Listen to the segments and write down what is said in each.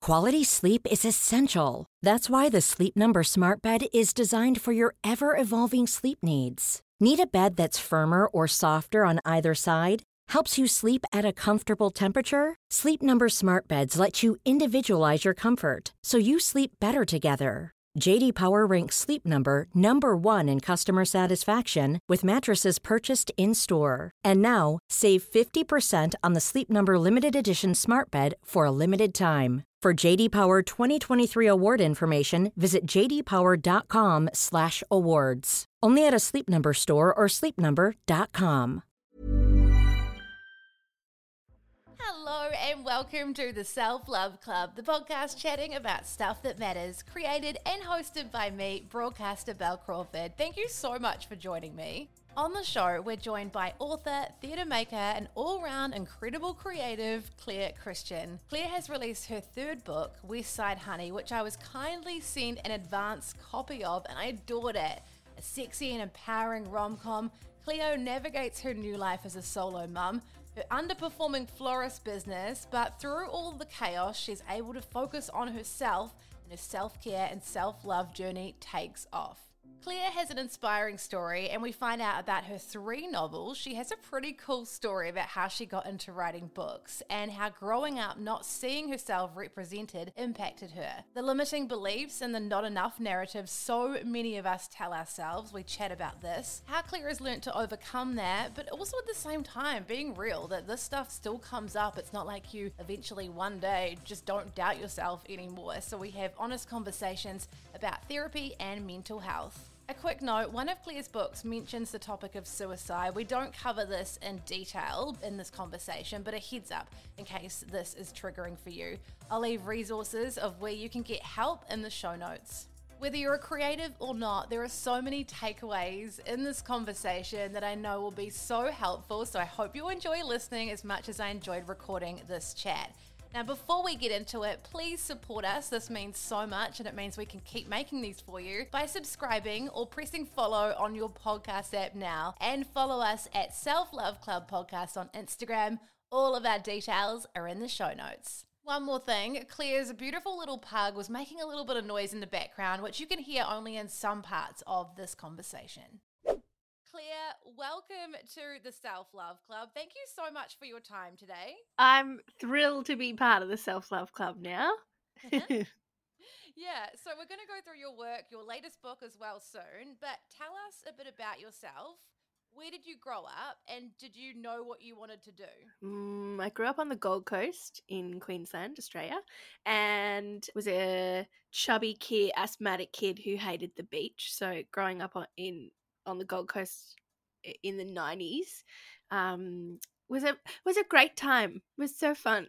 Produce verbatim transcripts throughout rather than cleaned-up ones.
Quality sleep is essential. That's why the Sleep Number Smart Bed is designed for your ever-evolving sleep needs. Need a bed that's firmer or softer on either side? Helps you sleep at a comfortable temperature? Sleep Number Smart Beds let you individualize your comfort so you sleep better together. J D Power ranks Sleep Number number one in customer satisfaction with mattresses purchased in-store. And now, save fifty percent on the Sleep Number Limited Edition Smart Bed for a limited time. For J D Power twenty twenty-three award information, visit j d power dot com slash awards. Only at a Sleep Number store or sleep number dot com. Hello and welcome to the Self Love Club, the podcast chatting about stuff that matters, created and hosted by me, broadcaster Belle Crawford. Thank you so much for joining me. On the show, we're joined by author, theatre maker, and all-round incredible creative, Claire Christian. Claire has released her third book, West Side Honey, which I was kindly sent an advance copy of, and I adored it. A sexy and empowering rom-com, Cleo navigates her new life as a solo mum, her underperforming florist business, but through all the chaos, she's able to focus on herself, and her self-care and self-love journey takes off. Claire has an inspiring story, and we find out about her three novels. She has a pretty cool story about how she got into writing books and how growing up not seeing herself represented impacted her. The limiting beliefs and the not enough narrative so many of us tell ourselves, we chat about this. How Claire has learnt to overcome that, but also at the same time being real that this stuff still comes up. It's not like you eventually one day just don't doubt yourself anymore. So we have honest conversations about therapy and mental health. A quick note, one of Claire's books mentions the topic of suicide. We don't cover this in detail in this conversation, but a heads up in case this is triggering for you. I'll leave resources of where you can get help in the show notes. Whether you're a creative or not, there are so many takeaways in this conversation that I know will be so helpful, so I hope you enjoy listening as much as I enjoyed recording this chat. Now, before we get into it, please support us. This means so much, and it means we can keep making these for you by subscribing or pressing follow on your podcast app now. And follow us at Self Love Club Podcast on Instagram. All of our details are in the show notes. One more thing, Claire's beautiful little pug was making a little bit of noise in the background, which you can hear only in some parts of this conversation. Claire, welcome to the Self Love Club. Thank you so much for your time today. I'm thrilled to be part of the Self Love Club now. Yeah, so we're going to go through your work, your latest book as well soon, but tell us a bit about yourself. Where did you grow up, and did you know what you wanted to do? Mm, I grew up on the Gold Coast in Queensland, Australia, and was a chubby kid, asthmatic kid who hated the beach. So growing up on, in on the Gold Coast in the nineties um, was a was a great time. It was so fun,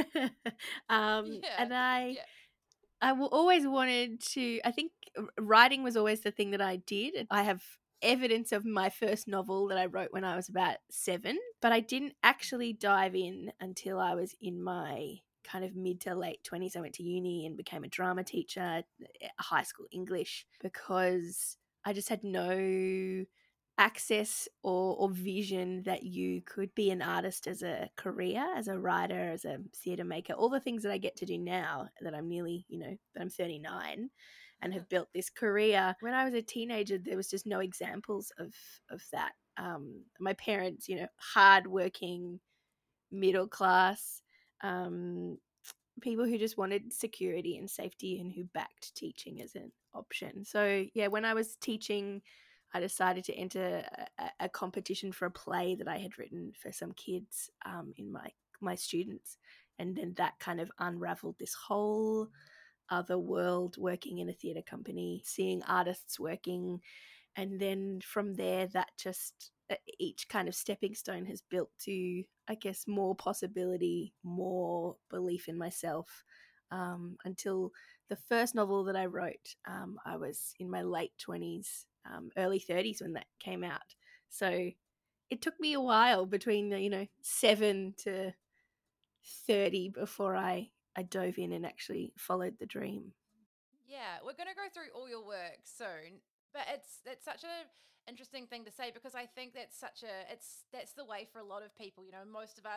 um, Yeah, and I. yeah. I w- always wanted to, I think writing was always the thing that I did. I have evidence of my first novel that I wrote when I was about seven, but I didn't actually dive in until I was in my kind of mid to late twenties. I went to uni and became a drama teacher, high school English, because I just had no access or, or vision that you could be an artist as a career, as a writer, as a theatre maker, all the things that I get to do now that I'm nearly, you know, that I'm thirty-nine and have built this career. When I was a teenager, there was just no examples of, of that. Um, my parents, you know, hardworking, middle class, um, people who just wanted security and safety and who backed teaching as an option. So yeah, when I was teaching, I decided to enter a, a competition for a play that I had written for some kids um, in my my students, and then that kind of unraveled this whole other world, working in a theatre company, seeing artists working, and then from there, that just each kind of stepping stone has built to, I guess, more possibility, more belief in myself. Um, until the first novel that I wrote, um, I was in my late twenties. Um, early thirties when that came out. So it took me a while between the, you know, seven to thirty before I, I dove in and actually followed the dream. Yeah, we're going to go through all your work soon, but it's it's such a interesting thing to say because I think that's such a it's that's the way for a lot of people. You know, most of us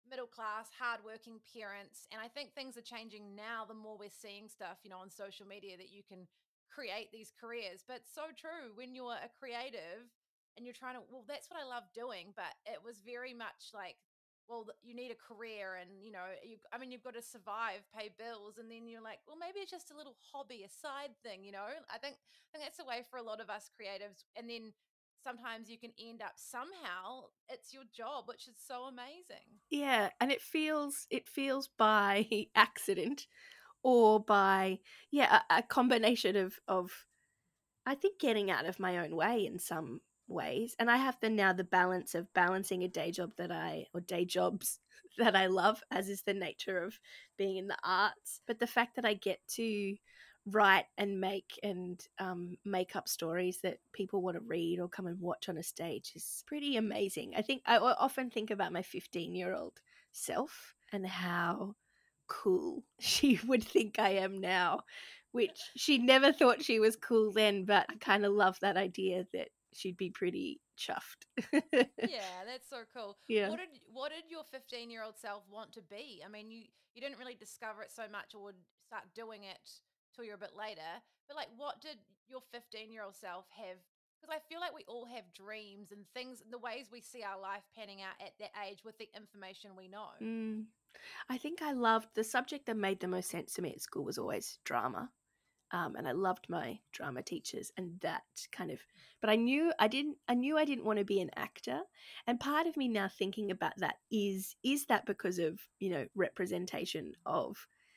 middle class, hardworking parents. And I think things are changing now the more we're seeing stuff, you know, on social media that you can create these careers. But so true when you're a creative and you're trying to, well, that's what I love doing. But it was very much like, well, you need a career and, you know, you, I mean, you've got to survive, pay bills. And then you're like, well, maybe it's just a little hobby, a side thing, you know? I think, I think that's the way for a lot of us creatives. And then sometimes you can end up somehow it's your job, which is so amazing. Yeah, and it feels it feels by accident or by yeah, a, a combination of of I think getting out of my own way in some ways. And I have the now the balance of balancing a day job that I or day jobs that I love, as is the nature of being in the arts. But the fact that I get to write and make and um, make up stories that people want to read or come and watch on a stage is pretty amazing. I think I often think about my fifteen year old self and how cool she would think I am now, which she never thought she was cool then, but I kind of love that idea that she'd be pretty chuffed. Yeah, that's so cool. Yeah. What did what did your fifteen year old self want to be? I mean, you you didn't really discover it so much or start doing it till you're a bit later. But like, what did your fifteen year old self have? Because I feel like we all have dreams and things, the ways we see our life panning out at that age with the information we know. Mm. I think I loved the subject that made the most sense to me at school was always drama. Um, and I loved my drama teachers and that kind of, but I knew I didn't, I knew I didn't want to be an actor. And part of me now thinking about that is, is that because of, you know, representation of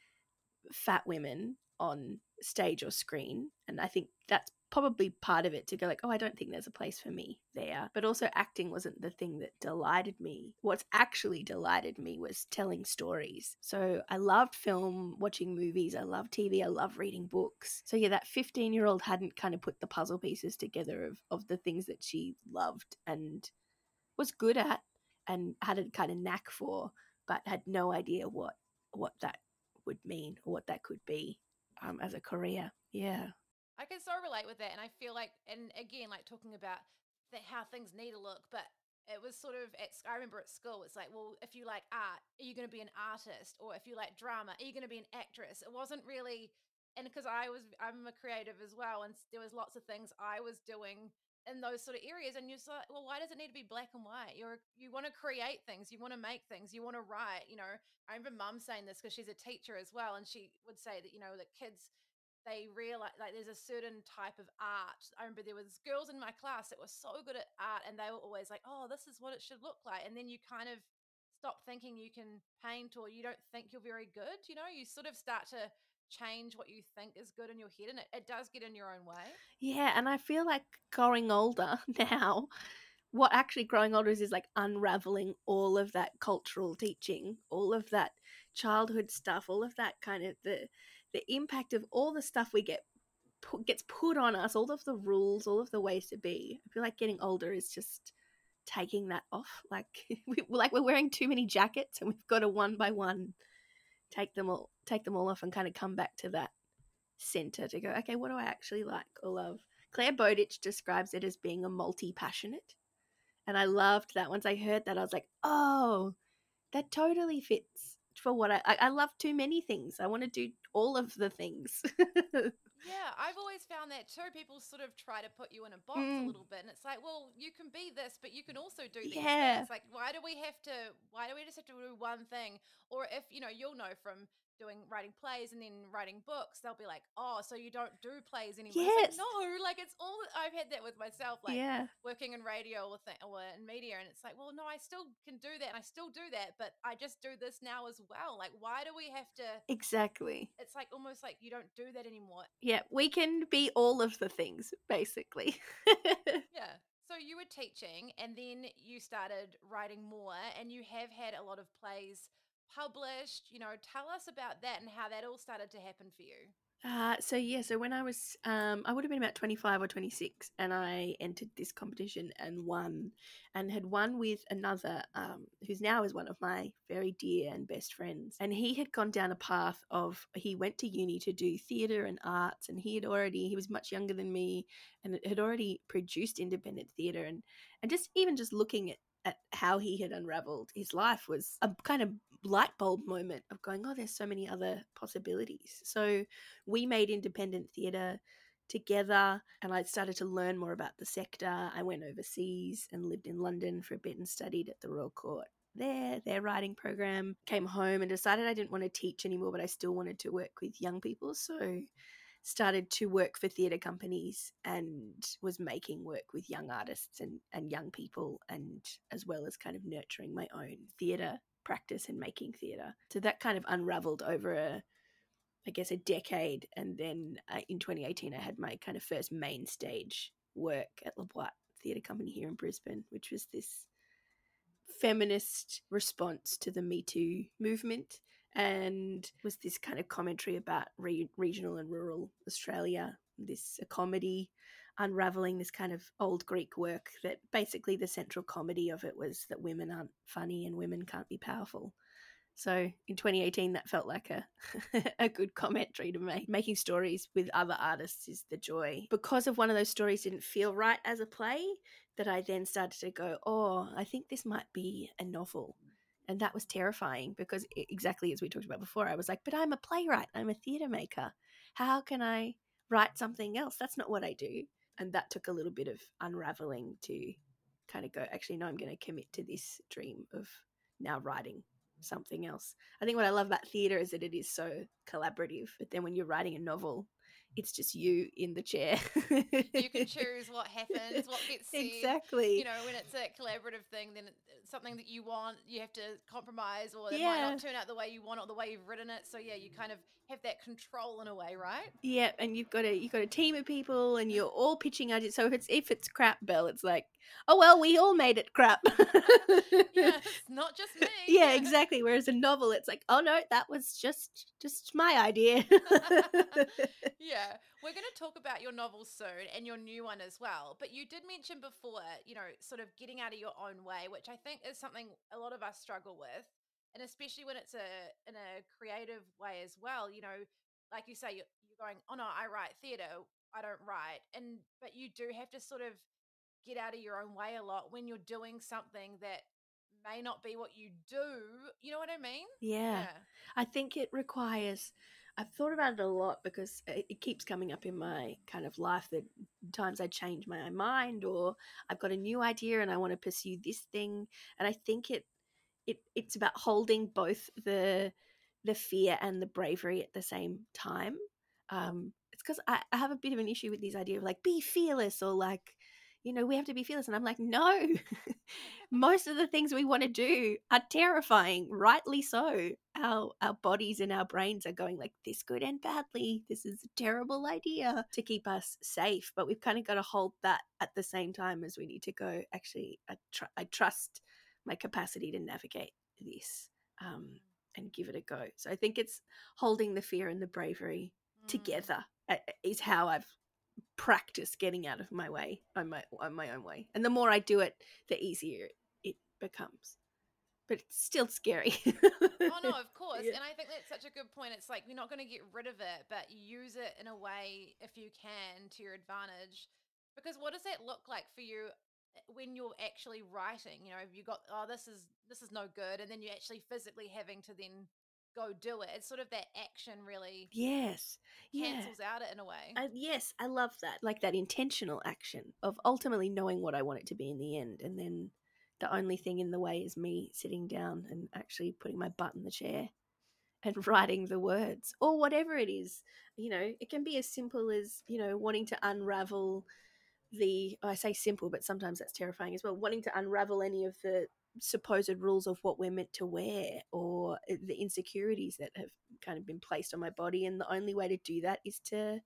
fat women on stage or screen? And I think that's probably part of it, to go like, oh, I don't think there's a place for me there. But also acting wasn't the thing that delighted me. What's actually delighted me was telling stories. So I loved film, watching movies, I love T V, I love reading books. So yeah, that fifteen year old hadn't kind of put the puzzle pieces together of, of the things that she loved and was good at and had a kind of knack for, but had no idea what what that would mean or what that could be um, as a career. Yeah. I can so relate with that. And I feel like, and again, like talking about the, how things need to look, but it was sort of, at, I remember at school, it's like, well, if you like art, are you going to be an artist? Or if you like drama, are you going to be an actress? It wasn't really, and because I was, I'm a creative as well. And there was lots of things I was doing in those sort of areas. And you're just like, well, why does it need to be black and white? You're, you want to create things, you want to make things, you want to write, you know. I remember mum saying this because she's a teacher as well. And she would say that, you know, that kids, they realize like there's a certain type of art. I remember there was girls in my class that were so good at art and they were always like, oh, this is what it should look like. And then you kind of stop thinking you can paint, or you don't think you're very good. You know, you sort of start to change what you think is good in your head, and it, it does get in your own way. Yeah, and I feel like growing older now, what actually growing older is is like unraveling all of that cultural teaching, all of that childhood stuff, all of that kind of the the impact of all the stuff we get put, gets put on us, all of the rules, all of the ways to be. I feel like getting older is just taking that off. Like we like we're wearing too many jackets, and we've got to one by one take them all take them all off and kind of come back to that center to go, okay, what do I actually like or love? Claire Bowditch describes it as being a multi-passionate. And I loved that. Once I heard that, I was like, oh, that totally fits for what I, I, I love too many things. I want to do all of the things. Yeah, I've always found that too. People sort of try to put you in a box mm. a little bit, and it's like, well, you can be this, but you can also do these yeah. things. Like, why do we have to? Why do we just have to do one thing? Or if you know, you'll know from doing writing plays and then writing books, they'll be like, oh, so you don't do plays anymore? Yes. It's like, no, like it's all. I've had that with myself, like yeah. working in radio or, th- or in media, and it's like, well, no, I still can do that, and I still do that, but I just do this now as well. Like, why do we have to? Exactly. It's like almost like you don't do that anymore. Yeah, we can be all of the things, basically. Yeah. So you were teaching and then you started writing more, and you have had a lot of plays published. You know, tell us about that and how that all started to happen for you. Uh, so yeah, so when I was, um, I would have been about twenty-five or twenty-six, and I entered this competition and won, and had won with another, um, who's now is one of my very dear and best friends. And he had gone down a path of, he went to uni to do theatre and arts, and he had already, he was much younger than me, and had already produced independent theatre, and, and just even just looking at at how he had unraveled his life was a kind of light bulb moment of going, oh, there's so many other possibilities. So we made independent theatre together, and I started to learn more about the sector. I went overseas and lived in London for a bit and studied at the Royal Court there, their writing program. Came home and decided I didn't want to teach anymore, but I still wanted to work with young people. So started to work for theatre companies and was making work with young artists and, and young people, and as well as kind of nurturing my own theatre practice and making theatre. So that kind of unraveled over a, I guess, a decade. And then uh, in twenty eighteen, I had my kind of first main stage work at La Boite Theatre Company here in Brisbane, which was this feminist response to the Me Too movement, and was this kind of commentary about re- regional and rural Australia, this a comedy unraveling this kind of old Greek work that basically the central comedy of it was that women aren't funny and women can't be powerful. So in twenty eighteen, that felt like a a good commentary to make. Making stories with other artists is the joy. Because of one of those stories didn't feel right as a play, that I then started to go, oh, I think this might be a novel. And that was terrifying because exactly as we talked about before, I was like, but I'm a playwright, I'm a theatre maker. How can I write something else? That's not what I do. And that took a little bit of unraveling to kind of go, actually, no, I'm going to commit to this dream of now writing something else. I think what I love about theatre is that it is so collaborative, but then when you're writing a novel, it's just you in the chair. You can choose what happens, what gets said. Exactly. You know, when it's a collaborative thing, then it's something that you want, you have to compromise, or it Yeah. might not turn out the way you want or the way you've written it. So yeah, you kind of have that control in a way, right? Yeah, and you've got a you've got a team of people, and you're all pitching ideas. So if it's if it's crap, Belle, it's like, oh well, we all made it crap. Yeah, it's not just me. Yeah, exactly. Whereas a novel, it's like, oh no, that was just just my idea. Yeah, we're going to talk about your novel soon and your new one as well. But you did mention before, you know, sort of getting out of your own way, which I think is something a lot of us struggle with, and especially when it's a in a creative way as well. You know, like you say, you're, you're going, oh no, I write theatre, I don't write, and but you do have to sort of get out of your own way a lot when you're doing something that may not be what you do. You know what I mean? Yeah. I think it requires, I've thought about it a lot because it, it keeps coming up in my kind of life that times I change my mind, or I've got a new idea and I want to pursue this thing. And I think it, it it's about holding both the the fear and the bravery at the same time. Um, it's because I, I have a bit of an issue with this idea of like, be fearless, or like, you know, we have to be fearless. And I'm like, no, most of the things we want to do are terrifying, rightly so. Our our bodies and our brains are going like, this could end badly. This is a terrible idea, to keep us safe. But we've kind of got to hold that at the same time as we need to go, actually, I, tr- I trust my capacity to navigate this, um, and give it a go. So I think it's holding the fear and the bravery Mm. together uh, is how I've practiced getting out of my way on my on my own way. And the more I do it, the easier it becomes. But it's still scary. Oh no, of course. Yeah. And I think that's such a good point. It's like, you're not going to get rid of it, but use it in a way, if you can, to your advantage. Because what does that look like for you when you're actually writing? You know, have you got, oh, this is this is no good, and then you're actually physically having to then go do it. It's sort of that action really Yes. Yeah. cancels out it in a way. I, yes, I love that. Like that intentional action of ultimately knowing what I want it to be in the end. And then the only thing in the way is me sitting down and actually putting my butt in the chair and writing the words, or whatever it is. You know, it can be as simple as, you know, wanting to unravel the, I say simple, but sometimes that's terrifying as well, wanting to unravel any of the supposed rules of what we're meant to wear, or the insecurities that have kind of been placed on my body. And the only way to do that is to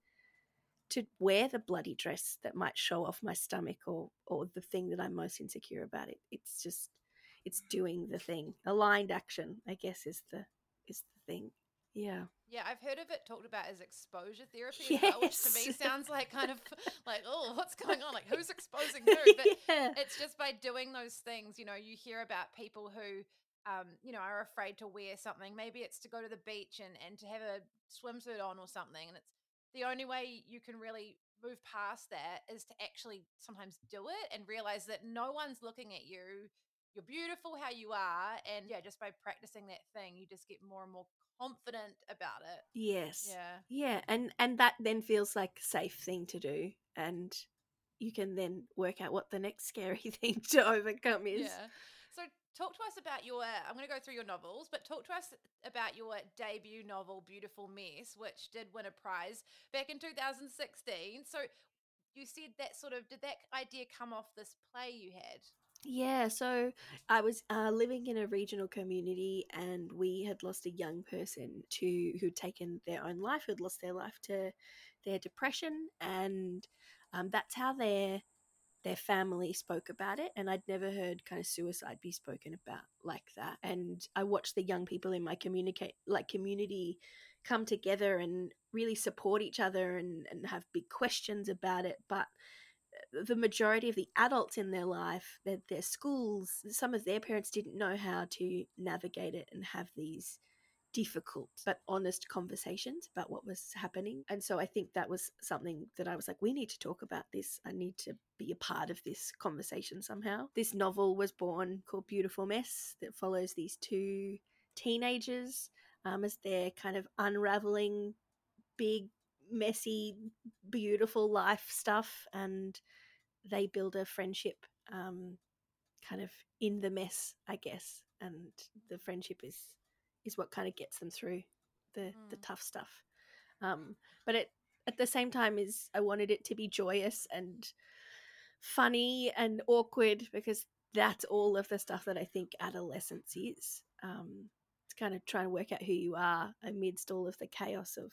to wear the bloody dress that might show off my stomach, or or the thing that I'm most insecure about. It it's just it's doing the thing. Aligned action, I guess, is the is the thing. Yeah. Yeah, I've heard of it talked about as exposure therapy as well, which to me Yes. sounds like kind of like, oh, what's going on? Like, who's exposing who? But Yeah. it's just by doing those things, you know, you hear about people who, um, you know, are afraid to wear something. Maybe it's to go to the beach and, and to have a swimsuit on or something. And it's the only way you can really move past that is to actually sometimes do it and realize that no one's looking at you. you're beautiful how you are. And yeah, just by practicing that thing, you just get more and more confident about it. Yes. Yeah. Yeah. And, and that then feels like a safe thing to do. And you can then work out what the next scary thing to overcome is. Yeah. So talk to us about your, I'm going to go through your novels, but talk to us about your debut novel, Beautiful Mess, which did win a prize back in two thousand sixteen. So you said that sort of, did that idea come off this play you had? Yeah, so I was uh, living in a regional community, and we had lost a young person to who'd taken their own life, who'd lost their life to their depression, and um, that's how their their family spoke about it. And I'd never heard kind of suicide be spoken about like that. And I watched the young people in my communicate like community come together and really support each other and, and have big questions about it, but the majority of the adults in their life, their, their schools, some of their parents didn't know how to navigate it and have these difficult but honest conversations about what was happening. And so I think that was something that I was like, we need to talk about this. I need to be a part of this conversation somehow. This novel was born called Beautiful Mess, that follows these two teenagers um, as they're kind of unraveling big, messy, beautiful life stuff, and they build a friendship um, kind of in the mess, I guess. And the friendship is is what kind of gets them through the mm. the tough stuff. Um, but it at the same time is I wanted it to be joyous and funny and awkward, because that's all of the stuff that I think adolescence is. Um, it's kind of trying to work out who you are amidst all of the chaos of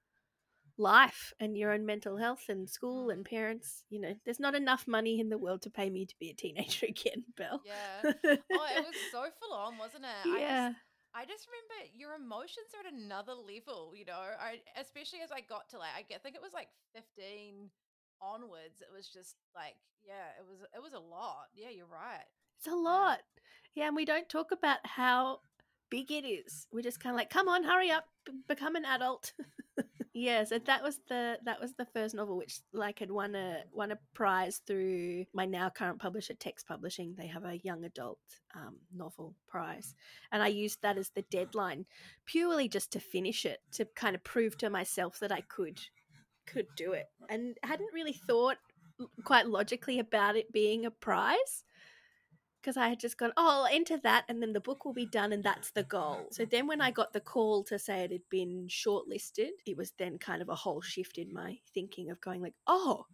life and your own mental health and school and parents. You know, there's not enough money in the world to pay me to be a teenager again, Belle. Yeah. Oh, it was so full on, wasn't it? Yeah. I just, I just remember your emotions are at another level, you know, I, especially as I got to like, I think it was like fifteen onwards. It was just like, yeah, it was, it was a lot. Yeah, you're right. It's a lot. Yeah. yeah and we don't talk about how big it is. We're just kind of like, come on, hurry up, b- become an adult. Yeah, so that was the that was the first novel, which like had won a won a prize through my now current publisher, Text Publishing. They have a young adult um, novel prize, and I used that as the deadline, purely just to finish it, to kind of prove to myself that I could could do it, and hadn't really thought quite logically about it being a prize. Because I had just gone, oh, I'll enter that and then the book will be done and that's the goal. So then when I got the call to say it had been shortlisted, it was then kind of a whole shift in my thinking of going like, oh,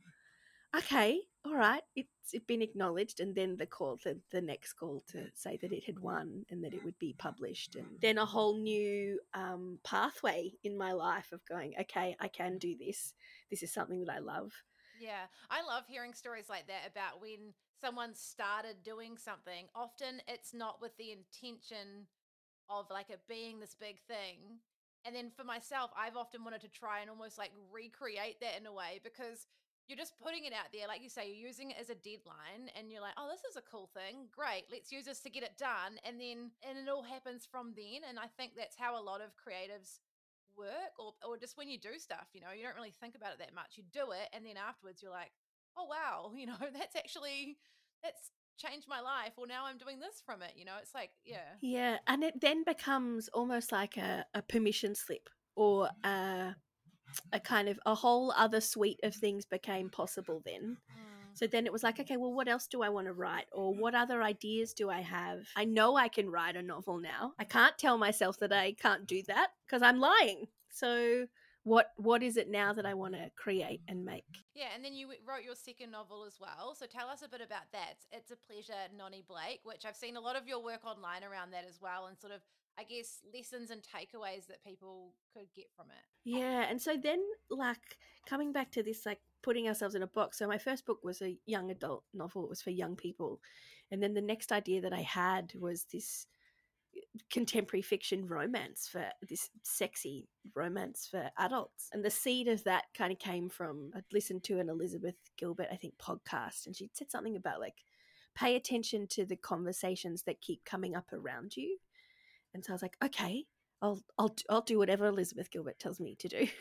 okay, all right, it's it been acknowledged. And then the call, the, the next call to say that it had won and that it would be published. And then a whole new um, pathway in my life of going, okay, I can do this. This is something that I love. Yeah, I love hearing stories like that about when someone started doing something. Often it's not with the intention of like it being this big thing. And then for myself, I've often wanted to try and almost like recreate that in a way, because you're just putting it out there. Like you say, you're using it as a deadline and you're like, oh, this is a cool thing. Great. Let's use this to get it done. And then, and it all happens from then. And I think that's how a lot of creatives work, or, or just when you do stuff, you know, you don't really think about it that much. You do it. And then afterwards you're like, oh, wow, you know, that's actually, that's changed my life, or now I'm doing this from it, you know. It's like, yeah yeah and it then becomes almost like a, a permission slip, or a, a kind of a whole other suite of things became possible then. mm. So then it was like, okay, well, what else do I want to write, or what other ideas do I have? I know I can write a novel now. I can't tell myself that I can't do that, because I'm lying. So what what is it now that I want to create and make? Yeah, and then you wrote your second novel as well. So tell us a bit about that. It's a Pleasure, Nonny Blake, which I've seen a lot of your work online around that as well, and sort of, I guess, lessons and takeaways that people could get from it. Yeah, and so then, like, coming back to this, like, putting ourselves in a box. So my first book was a young adult novel. It was for young people. And then the next idea that I had was this contemporary fiction romance, for this sexy romance for adults. And the seed of that kind of came from, I'd listened to an Elizabeth Gilbert, I think, podcast, and she said something about like, pay attention to the conversations that keep coming up around you. And so I was like, okay, I'll I'll I'll do whatever Elizabeth Gilbert tells me to do.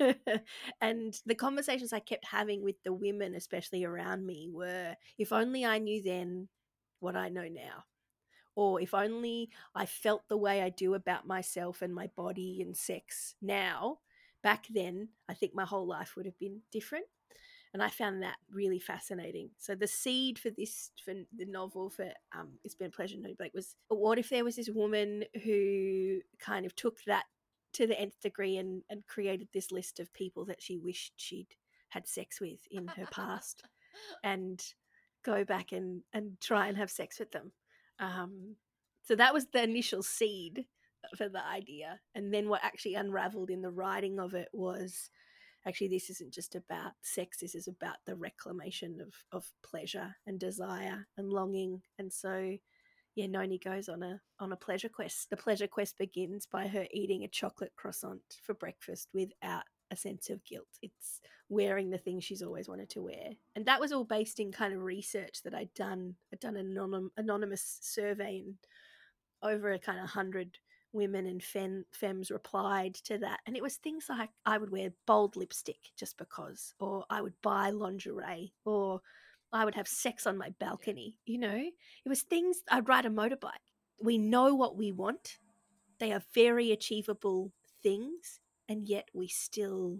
And the conversations I kept having with the women, especially around me, were, if only I knew then what I know now. or if only I felt the way I do about myself and my body and sex now, back then, I think my whole life would have been different. And I found that really fascinating. So the seed for this, for the novel, for um, It's Been a Pleasure, No Blake, was what if there was this woman who kind of took that to the nth degree and, and created this list of people that she wished she'd had sex with in her past and go back and, and try and have sex with them. Um, so that was the initial seed for the idea. And then what actually unraveled in the writing of it was, actually, this isn't just about sex. This is about the reclamation of, of pleasure and desire and longing. And so, yeah, Noni goes on a on a pleasure quest. The pleasure quest begins by her eating a chocolate croissant for breakfast without a sense of guilt. It's wearing the things she's always wanted to wear. And that was all based in kind of research that I'd done. I'd done an anonym, anonymous survey, and over a kind of hundred women and fem, femmes replied to that. And it was things like, I would wear bold lipstick just because, or I would buy lingerie, or I would have sex on my balcony. You know, it was things, I'd ride a motorbike. We know what we want. They are very achievable things, and yet we still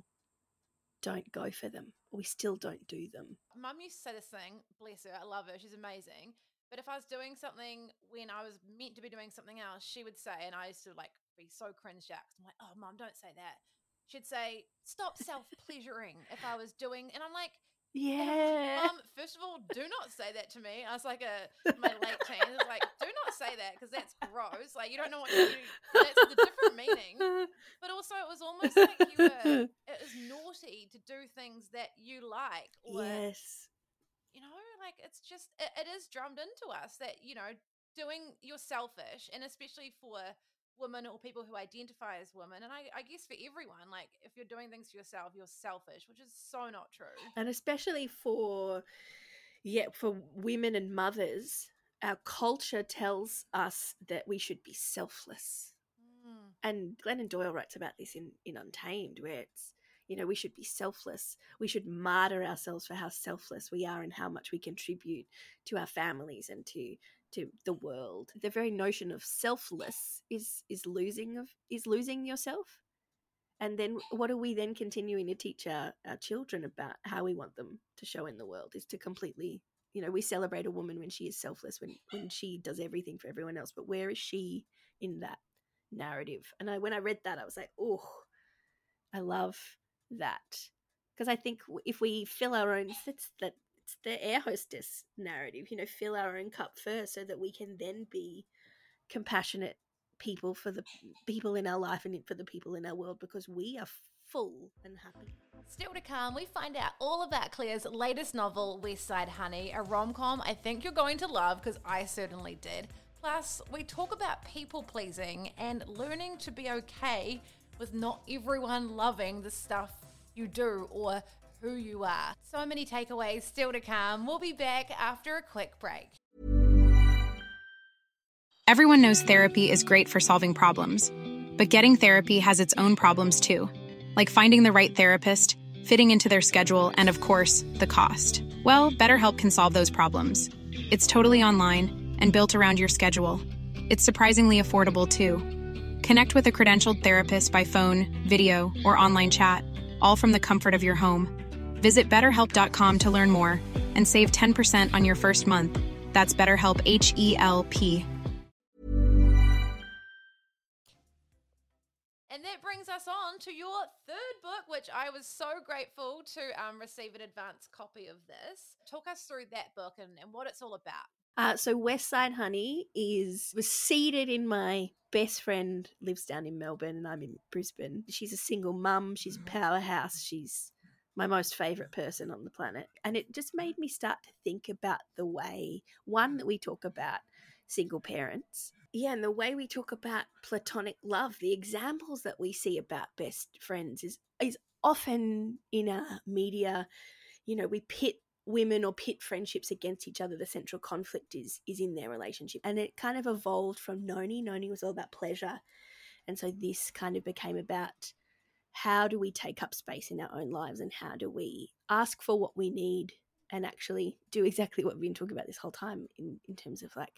don't go for them. We still don't do them. Mum used to say this thing, bless her, I love her, she's amazing. But if I was doing something when I was meant to be doing something else, she would say, and I used to like be so cringe jacked. I'm like, oh, Mum, don't say that. She'd say, stop self-pleasuring if I was doing, and I'm like, yeah. Mum, first of all, do not say that to me. I was like a my late teens. I was like, do not say that because that's gross. Like you don't know what you do. That's the different meaning. But also, it was almost like you were. It was naughty to do things that you like. Or, yes. you know, like it's just it, it is drummed into us that you know doing you're selfish, and especially for women or people who identify as women, and I, I guess for everyone, like if you're doing things for yourself, you're selfish, which is so not true. And especially for yeah for women and mothers, our culture tells us that we should be selfless. Mm. And Glennon Doyle writes about this in in Untamed, where it's, you know, we should be selfless. We should martyr ourselves for how selfless we are and how much we contribute to our families and to to the world. The very notion of selfless is is losing of is losing yourself. And then what are we then continuing to teach our, our children about how we want them to show in the world is to completely, you know, we celebrate a woman when she is selfless, when when she does everything for everyone else. But where is she in that narrative? And I when I read that, I was like, oh, I love that. Because I think if we fill our own, it's that it's the air hostess narrative, you know, fill our own cup first so that we can then be compassionate people for the people in our life and for the people in our world, because we are full and happy. Still to come, we find out all about Claire's latest novel, West Side Honey, a rom-com I think you're going to love because I certainly did. Plus, we talk about people pleasing and learning to be okay with not everyone loving the stuff you do or who you are. So many takeaways still to come. We'll be back after a quick break. Everyone knows therapy is great for solving problems, but getting therapy has its own problems too, like finding the right therapist, fitting into their schedule, and of course, the cost. Well, BetterHelp can solve those problems. It's totally online and built around your schedule. It's surprisingly affordable too. Connect with a credentialed therapist by phone, video, or online chat, all from the comfort of your home. Visit better help dot com to learn more and save ten percent on your first month. That's BetterHelp, H E L P. And that brings us on to your third book, which I was so grateful to um, receive an advance copy of this. Talk us through that book and, and what it's all about. Uh, so West Side Honey is was seeded in my best friend lives down in Melbourne and I'm in Brisbane. She's a single mum. She's a powerhouse. She's my most favourite person on the planet. And it just made me start to think about the way, one, that we talk about single parents. Yeah, and the way we talk about platonic love, the examples that we see about best friends is is often in our media, you know, we pit women or pit friendships against each other. The central conflict is is in their relationship. And it kind of evolved from Noni. Noni was all about pleasure. And so this kind of became about how do we take up space in our own lives and how do we ask for what we need and actually do exactly what we've been talking about this whole time in, in terms of like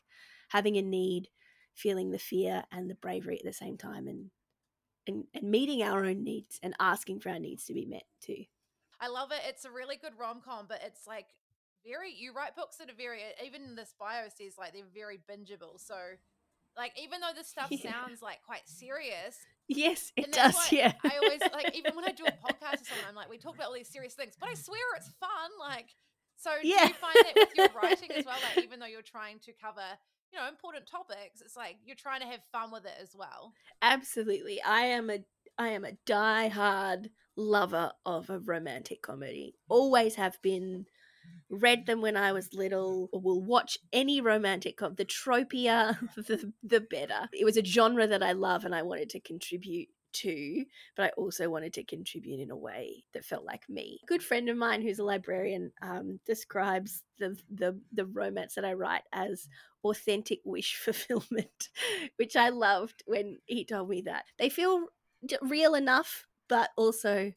having a need, feeling the fear and the bravery at the same time, and and, and meeting our own needs and asking for our needs to be met too. I love it. It's a really good rom-com, but it's like very, you write books that are very, even this bio says like they're very bingeable. So like, even though this stuff Yeah. sounds like quite serious, Yes, it and that's does. why Yeah. I always like, even when I do a podcast or something, I'm like, we talk about all these serious things, but I swear it's fun. Like, so Yeah. do you find that with your writing as well? Like, even though you're trying to cover, you know, important topics, it's like you're trying to have fun with it as well. Absolutely. I am a I am a die-hard lover of a romantic comedy. Always have been. Read them when I was little, or will watch any romantic com. The tropier, the, the better. It was a genre that I love and I wanted to contribute to, but I also wanted to contribute in a way that felt like me. A good friend of mine who's a librarian um, describes the, the the romance that I write as authentic wish fulfillment, which I loved when he told me that. They feel real enough, but also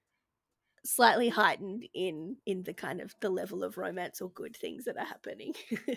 slightly heightened in in the kind of the level of romance or good things that are happening.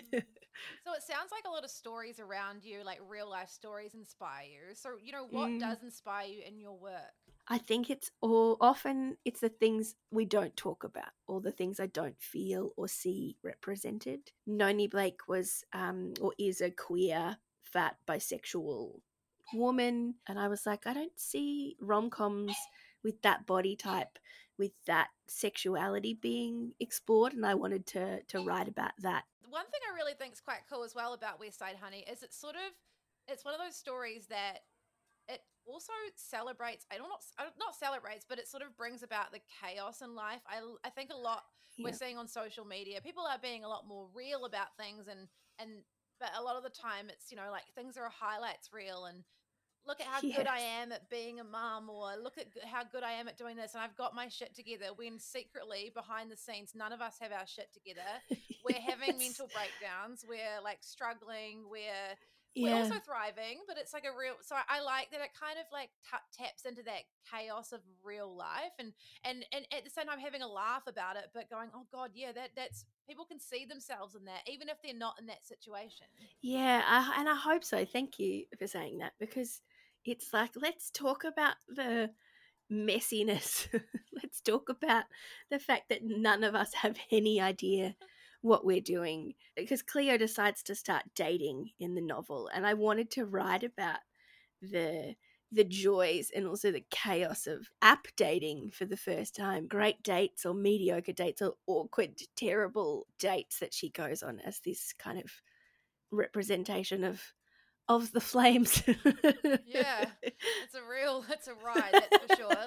So it sounds like a lot of stories around you, like real life stories, inspire you. So, you know, what Mm. does inspire you in your work? I think it's all often it's the things we don't talk about or the things I don't feel or see represented. Noni Blake was um or is a queer, fat, bisexual woman, and I was like, I don't see rom-coms with that body type, with that sexuality being explored, and I wanted to to write about that. One thing I really think is quite cool as well about West Side Honey is it's sort of, it's one of those stories that it also celebrates, I don't not not celebrates, but it sort of brings about the chaos in life. I I think a lot we're Yeah. seeing on social media, people are being a lot more real about things, and and but a lot of the time it's, you know, like things are highlights reel, and look at how good I Yes. am at being a mom, or look at g- how good I am at doing this, and I've got my shit together, when secretly behind the scenes none of us have our shit together. We're having Yes. mental breakdowns, we're like struggling, we're we're Yeah. also thriving, but it's like a real, so I, I like that it kind of like ta taps into that chaos of real life, and and and at the same time having a laugh about it, but going, oh god, yeah, that that's, people can see themselves in that even if they're not in that situation. Yeah, I, and I hope so. Thank you for saying that, because it's like, let's talk about the messiness. Let's talk about the fact that none of us have any idea what we're doing. Because Cleo decides to start dating in the novel, and I wanted to write about the the joys and also the chaos of app dating for the first time. Great dates or mediocre dates or awkward, terrible dates that she goes on as this kind of representation of of the flames. Yeah, it's a real, it's a ride, that's for sure.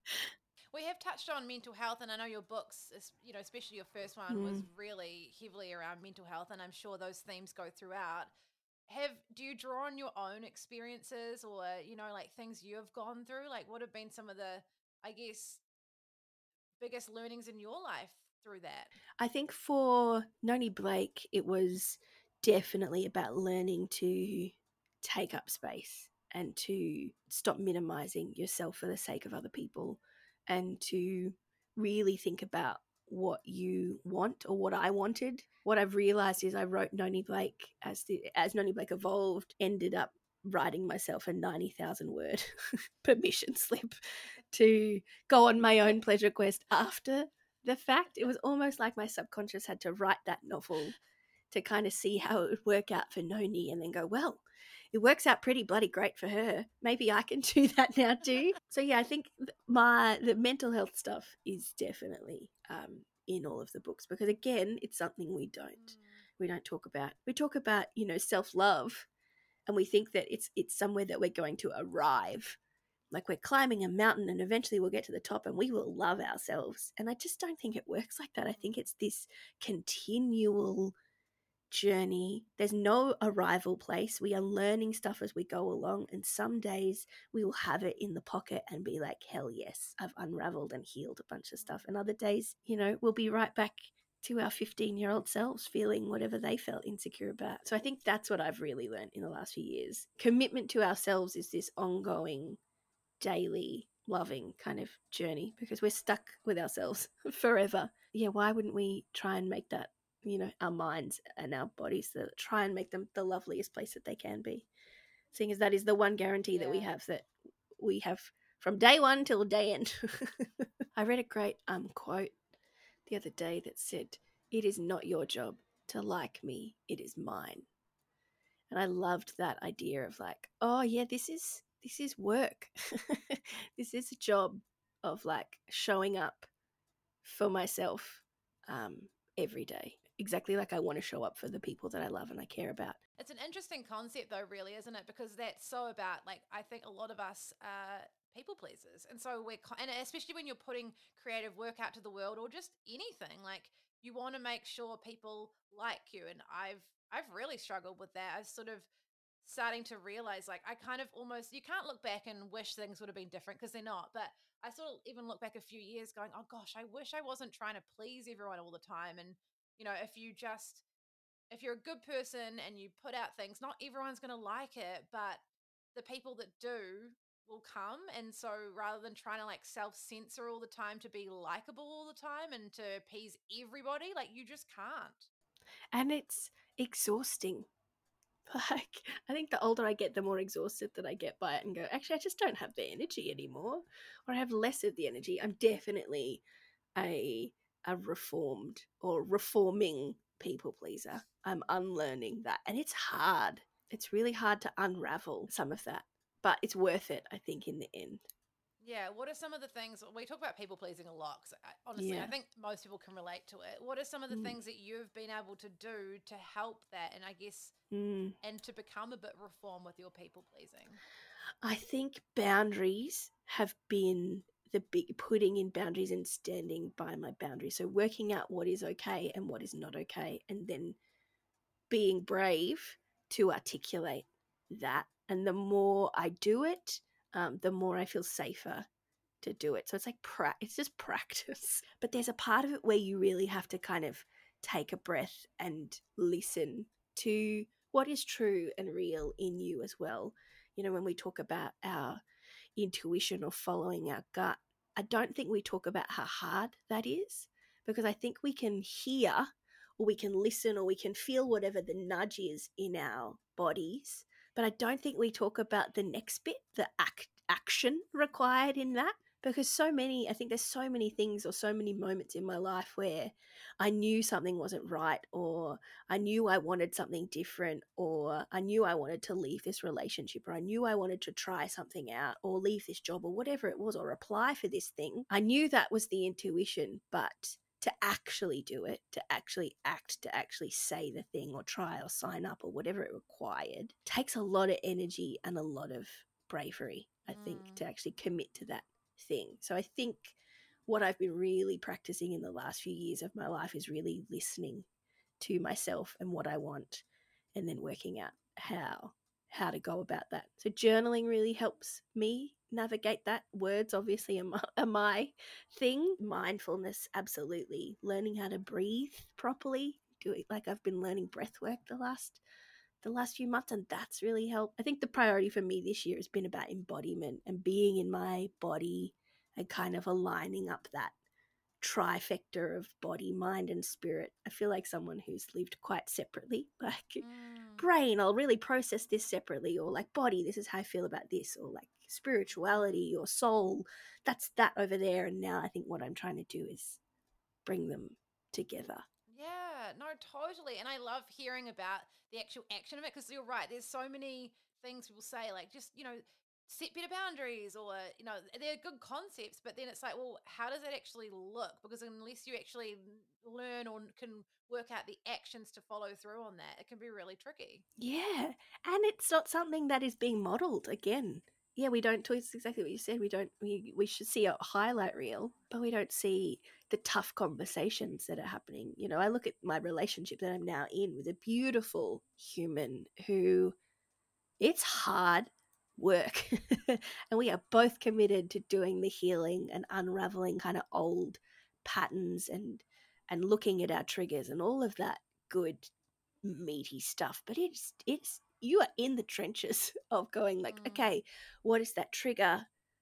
We have touched on mental health, and I know your books, es- you know, especially your first one, was Mm. really heavily around mental health, and I'm sure those themes go throughout. Have do you draw on your own experiences, or you know, like things you have gone through? Like, what have been some of the, I guess, biggest learnings in your life through that? I think for Noni Blake, it was definitely about learning to take up space and to stop minimizing yourself for the sake of other people, and to really think about what you want or what I wanted. What I've realized is I wrote Noni Blake as the as Noni Blake evolved, ended up writing myself a ninety thousand word permission slip to go on my own pleasure quest after the fact. It was almost like my subconscious had to write that novel to kind of see how it would work out for Noni, and then go, well, it works out pretty bloody great for her. Maybe I can do that now too. So yeah, I think my the mental health stuff is definitely um, in all of the books, because again, it's something we don't we don't talk about. We talk about, you know, self love, and we think that it's it's somewhere that we're going to arrive, like we're climbing a mountain and eventually we'll get to the top and we will love ourselves. And I just don't think it works like that. I think it's this continual journey. There's no arrival place. We are learning stuff as we go along, and some days we will have it in the pocket and be like, hell yes, I've unraveled and healed a bunch of stuff. And other days, you know, we'll be right back to our fifteen year old selves feeling whatever they felt insecure about. So I think that's what I've really learned in the last few years. Commitment to ourselves is this ongoing, daily, loving kind of journey, because we're stuck with ourselves forever. Yeah, why wouldn't we try and make that you know, our minds and our bodies, that try and make them the loveliest place that they can be. Seeing as that is the one guarantee that we Yeah. have, that we have from day one till day end. I read a great um quote the other day that said, "It is not your job to like me, it is mine." And I loved that idea of like, oh yeah, this is this is work. This is a job of like showing up for myself um, every day, exactly like I want to show up for the people that I love and I care about. It's an interesting concept though, really, isn't it? Because that's so about, like, I think a lot of us are people pleasers. And so we're, and especially when you're putting creative work out to the world or just anything, like you want to make sure people like you. And I've, I've really struggled with that. I've sort of starting to realize, like, I kind of almost, you can't look back and wish things would have been different because they're not. But I sort of even look back a few years going, oh gosh, I wish I wasn't trying to please everyone all the time. And, you know, if you just, if you're a good person and you put out things, not everyone's going to like it, but the people that do will come. And so rather than trying to like self-censor all the time to be likable all the time and to appease everybody, like you just can't. And it's exhausting. Like, I think the older I get, the more exhausted that I get by it and go, actually, I just don't have the energy anymore, or I have less of the energy. I'm definitely a a reformed or reforming people pleaser. I'm unlearning that. And it's hard. It's really hard to unravel some of that, but it's worth it, I think, in the end. Yeah. What are some of the things, we talk about people pleasing a lot, because honestly, Yeah. I think most people can relate to it. What are some of the Mm. things that you've been able to do to help that? And I guess, Mm. and to become a bit reform with your people pleasing? I think boundaries have been the big, putting in boundaries and standing by my boundaries. So working out what is okay and what is not okay, and then being brave to articulate that. And the more I do it, um, the more I feel safer to do it. So it's like, pra- it's just practice. But there's a part of it where you really have to kind of take a breath and listen to what is true and real in you as well. You know, when we talk about our intuition or following our gut, I don't think we talk about how hard that is, because I think we can hear or we can listen or we can feel whatever the nudge is in our bodies, but I don't think we talk about the next bit, the act action required in that. Because so many, I think there's so many things or so many moments in my life where I knew something wasn't right, or I knew I wanted something different, or I knew I wanted to leave this relationship, or I knew I wanted to try something out or leave this job or whatever it was, or apply for this thing. I knew that was the intuition, but to actually do it, to actually act, to actually say the thing or try or sign up or whatever it required, takes a lot of energy and a lot of bravery, I think, Mm. to actually commit to that thing. So I think what I've been really practicing in the last few years of my life is really listening to myself and what I want, and then working out how how to go about that. So journaling really helps me navigate that. Words obviously are my, are my thing. Mindfulness, absolutely. Learning how to breathe properly. Do it like I've been learning breath work the last the last few months, and that's really helped. I think the priority for me this year has been about embodiment and being in my body and kind of aligning up that trifecta of body, mind, and spirit. I feel like someone who's lived quite separately. Like Mm. brain, I'll really process this separately, or like body, this is how I feel about this, or like spirituality or soul, that's that over there. And now I think what I'm trying to do is bring them together. Yeah, no, totally. And I love hearing about the actual action of it, because you're right. There's so many things people say, like, just, you know, set better boundaries, or, you know, they're good concepts, but then it's like, well, how does that actually look? Because unless you actually learn or can work out the actions to follow through on that, it can be really tricky. Yeah. And it's not something that is being modeled again. Yeah, we don't, it's exactly what you said. We don't, we, we should see a highlight reel, but we don't see the tough conversations that are happening. You know, I look at my relationship that I'm now in with a beautiful human who, it's hard work. And we are both committed to doing the healing and unraveling kind of old patterns and, and looking at our triggers and all of that good meaty stuff. But it's it's you are in the trenches of going like, Mm. okay, what is that trigger?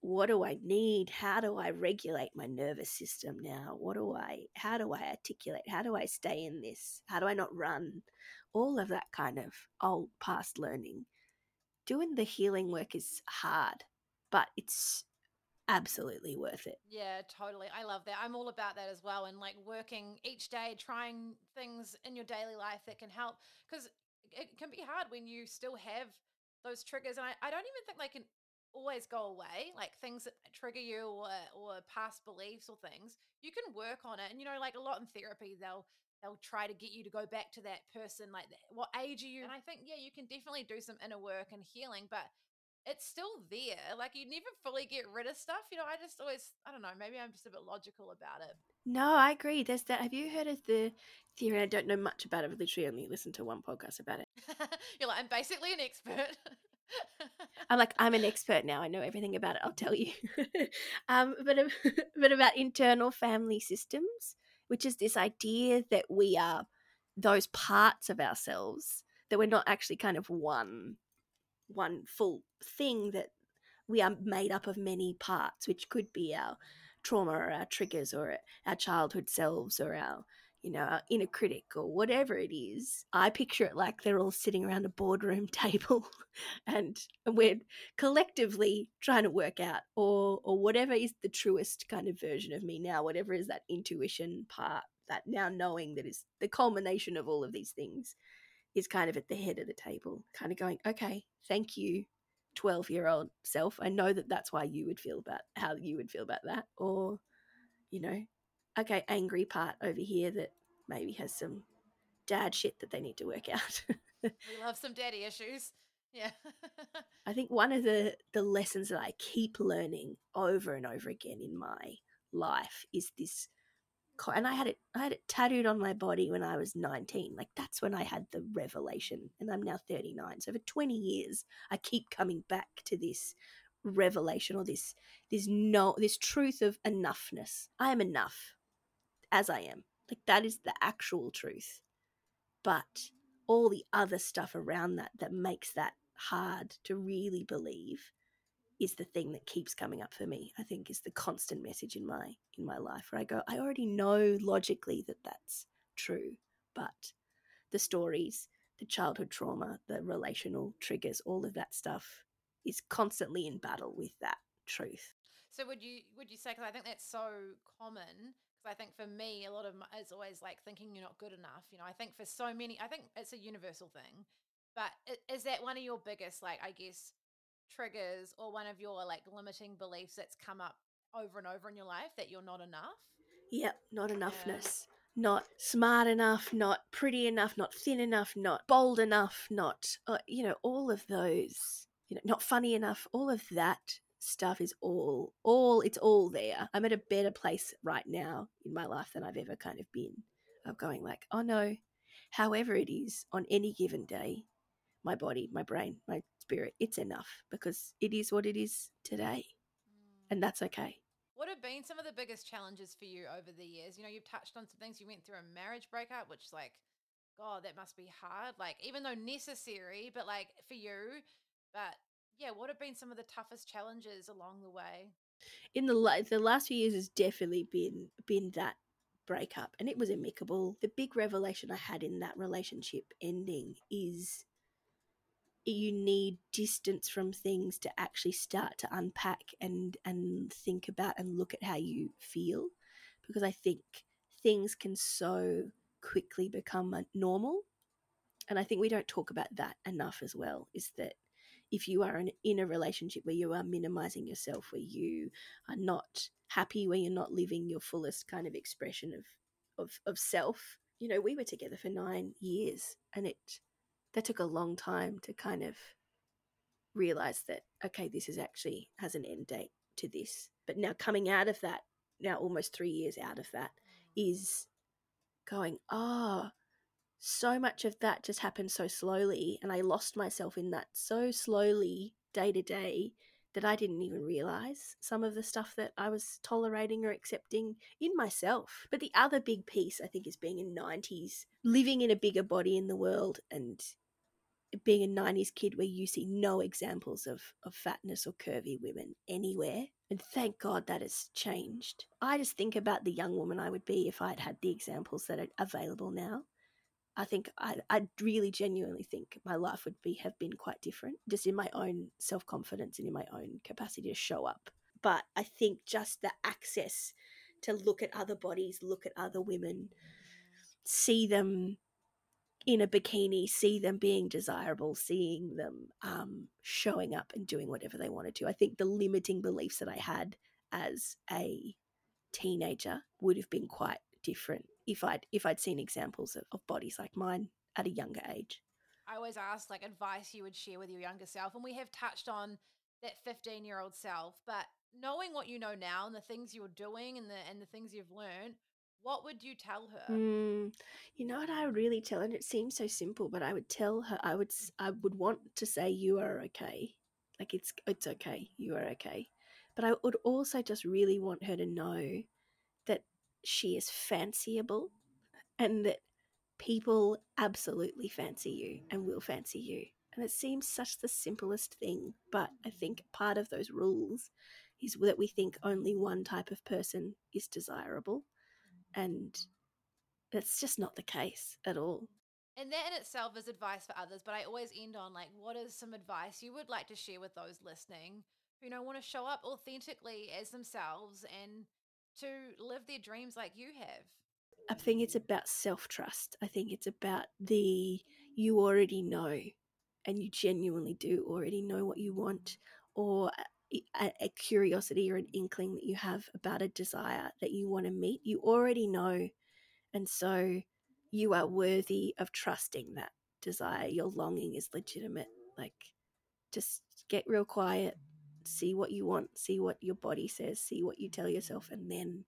what do I need? How do I regulate my nervous system now? What do I, how do I articulate? How do I stay in this? How do I not run? All of that kind of old past learning. Doing the healing work is hard, but it's absolutely worth it. Yeah, totally. I love that. I'm all about that as well. And like working each day, trying things in your daily life that can help. Because it can be hard when you still have those triggers. And I, I don't even think they can always go away. Like things that trigger you or or past beliefs or things. You can work on it. And you know, like a lot in therapy, they'll they'll try to get you to go back to that person, like what age are you? And I think, yeah, you can definitely do some inner work and healing, but it's still there. Like you never fully get rid of stuff. You know, I just always, I don't know, maybe I'm just a bit logical about it. No, I agree. There's that. Have you heard of the theory? I don't know much about it. I've literally only listened to one podcast about it. You're like, I'm basically an expert. I'm like, I'm an expert now. I know everything about it. I'll tell you. um, but, but about internal family systems, which is this idea that we are those parts of ourselves, that we're not actually kind of one, one full thing, that we are made up of many parts, which could be our trauma or our triggers or our childhood selves or our, you know, our inner critic or whatever it is. I picture it like they're all sitting around a boardroom table and we're collectively trying to work out or or whatever is the truest kind of version of me now, whatever is that intuition part, that now knowing that is the culmination of all of these things, is kind of at the head of the table, kind of going, okay, thank you, twelve-year-old self. I know that that's why you would feel about how you would feel about that. Or, you know, okay, angry part over here that maybe has some dad shit that they need to work out. We love some daddy issues. Yeah. I think one of the, the lessons that I keep learning over and over again in my life is this, and I had it I had it tattooed on my body when I was nineteen. Like that's when I had the revelation, and I'm now thirty-nine. So for twenty years I keep coming back to this revelation, or this this no this truth of enoughness. I am enough as I am. Like that is the actual truth. But all the other stuff around that that makes that hard to really believe is the thing that keeps coming up for me. I think is the constant message in my in my life, where I go, I already know logically that that's true, but the stories, the childhood trauma, the relational triggers, all of that stuff is constantly in battle with that truth. So would you would you say, because I think that's so common, because I think for me a lot of my, it's always like thinking you're not good enough. You know, I think for so many, I think it's a universal thing, but is that one of your biggest, like, I guess, triggers, or one of your like limiting beliefs that's come up over and over in your life, that you're not enough? Yep, not enoughness. Yeah. Not smart enough, not pretty enough, not thin enough, not bold enough, not, uh, you know, all of those, you know, not funny enough, all of that stuff is all, all, it's all there. I'm at a better place right now in my life than I've ever kind of been, of going like, oh no, however it is on any given day, my body, my brain, my spirit, it's enough, because it is what it is today. Mm. And that's okay. What have been some of the biggest challenges for you over the years? You know, you've touched on some things. You went through a marriage breakup, which, like, God, that must be hard. Like, even though necessary, but like for you, but yeah, what have been some of the toughest challenges along the way? In the the last few years has definitely been been that breakup, and it was amicable. The big revelation I had in that relationship ending is you need distance from things to actually start to unpack and and think about and look at how you feel, because I think things can so quickly become normal, and I think we don't talk about that enough as well, is that if you are in, in a relationship where you are minimizing yourself, where you are not happy, where you're not living your fullest kind of expression of of, of self, you know, we were together for nine years and it that took a long time to kind of realize that, okay, this is actually has an end date to this. But now coming out of that, now almost three years out of that, is going, oh, so much of that just happened so slowly, and I lost myself in that so slowly day to day that I didn't even realize some of the stuff that I was tolerating or accepting in myself. But the other big piece, I think, is being in nineties, living in a bigger body in the world, and being a nineties kid where you see no examples of, of fatness or curvy women anywhere. And thank God that has changed. I just think about the young woman I would be if I'd had the examples that are available now. I think I I really genuinely think my life would be have been quite different, just in my own self-confidence and in my own capacity to show up. But I think just the access to look at other bodies, look at other women, see them in a bikini, see them being desirable, seeing them um, showing up and doing whatever they wanted to. I think the limiting beliefs that I had as a teenager would have been quite different if I'd if I'd seen examples of, of bodies like mine at a younger age. I always ask like advice you would share with your younger self, and we have touched on that fifteen-year-old self, but knowing what you know now and the things you're doing and the and the things you've learned, what would you tell her? Mm, you know what I would really tell her? And it seems so simple, but I would tell her, I would I would want to say, you are okay. Like it's it's okay. You are okay. But I would also just really want her to know that she is fanciable and that people absolutely fancy you and will fancy you. And it seems such the simplest thing, but I think part of those rules is that we think only one type of person is desirable, and that's just not the case at all. And that in itself is advice for others, but I always end on like, what is some advice you would like to share with those listening who, you know, want to show up authentically as themselves and to live their dreams like you have? I think it's about self-trust. I think it's about the, you already know, and you genuinely do already know what you want, or a, a curiosity or an inkling that you have about a desire that you want to meet. You already know, and so you are worthy of trusting that desire. Your longing is legitimate. Like, just get real quiet, see what you want, see what your body says, see what you tell yourself, and then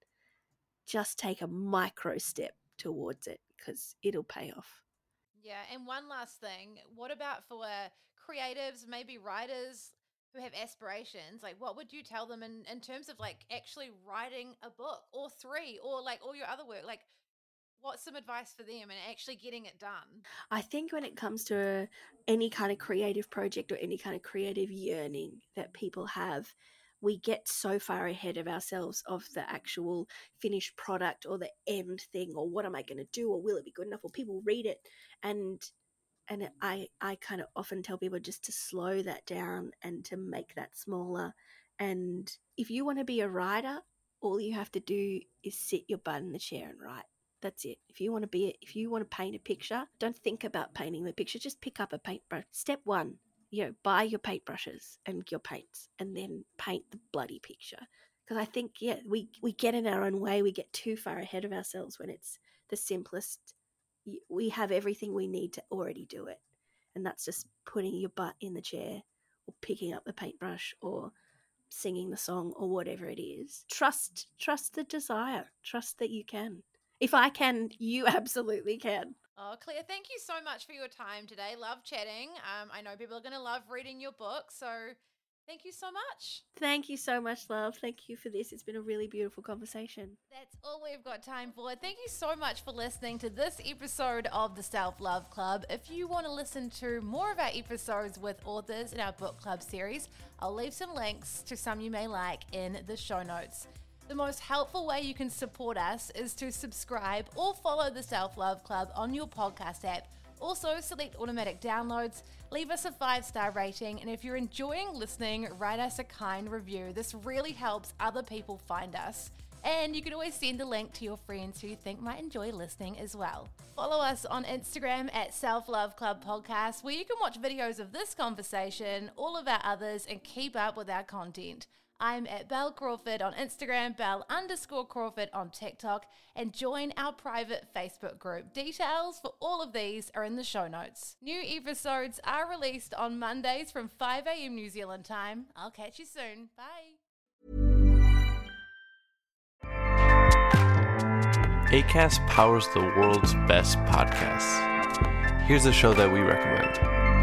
just take a micro step towards it, because it'll pay off. Yeah, and one last thing, what about for creatives, maybe writers who have aspirations? Like, what would you tell them in, in terms of like actually writing a book or three or like all your other work? Like, what's some advice for them and actually getting it done? I think when it comes to any kind of creative project or any kind of creative yearning that people have, we get so far ahead of ourselves of the actual finished product or the end thing, or what am I going to do, or will it be good enough, or people read it. And and I, I kind of often tell people just to slow that down and to make that smaller. And if you want to be a writer, all you have to do is sit your butt in the chair and write. That's it. If you want to be, if you want to paint a picture, don't think about painting the picture. Just pick up a paintbrush. Step one, you know, buy your paintbrushes and your paints, and then paint the bloody picture. Because I think, yeah, we, we get in our own way. We get too far ahead of ourselves when it's the simplest. We have everything we need to already do it. And that's just putting your butt in the chair or picking up the paintbrush or singing the song or whatever it is. Trust, trust the desire. Trust that you can. If I can, you absolutely can. Oh, Claire, thank you so much for your time today. Love chatting. Um, I know people are going to love reading your book, so thank you so much. Thank you so much, love. Thank you for this. It's been a really beautiful conversation. That's all we've got time for. Thank you so much for listening to this episode of the Self Love Club. If you want to listen to more of our episodes with authors in our book club series, I'll leave some links to some you may like in the show notes. The most helpful way you can support us is to subscribe or follow the Self Love Club on your podcast app. Also, select automatic downloads, leave us a five-star rating, and if you're enjoying listening, write us a kind review. This really helps other people find us. And you can always send a link to your friends who you think might enjoy listening as well. Follow us on Instagram at Self Love Club Podcast, where you can watch videos of this conversation, all of our others, and keep up with our content. I'm at Belle Crawford on Instagram, Belle underscore Crawford on TikTok, and join our private Facebook group. Details for all of these are in the show notes. New episodes are released on Mondays from five a.m. New Zealand time. I'll catch you soon. Bye. Acast powers the world's best podcasts. Here's a show that we recommend.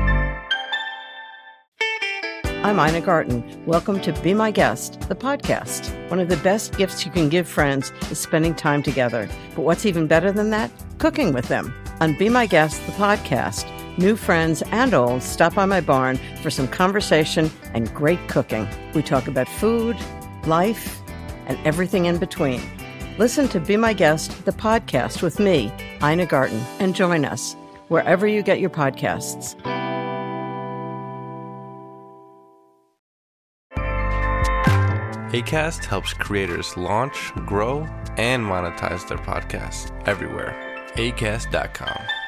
I'm Ina Garten. Welcome to Be My Guest, the podcast. One of the best gifts you can give friends is spending time together. But what's even better than that? Cooking with them. On Be My Guest, the podcast, New friends and old stop by my barn for some conversation and great cooking. We talk about food, life, and everything in between. Listen to Be My Guest, the podcast with me, Ina Garten, and join us wherever you get your podcasts. Acast helps creators launch, grow, and monetize their podcasts everywhere. acast dot com.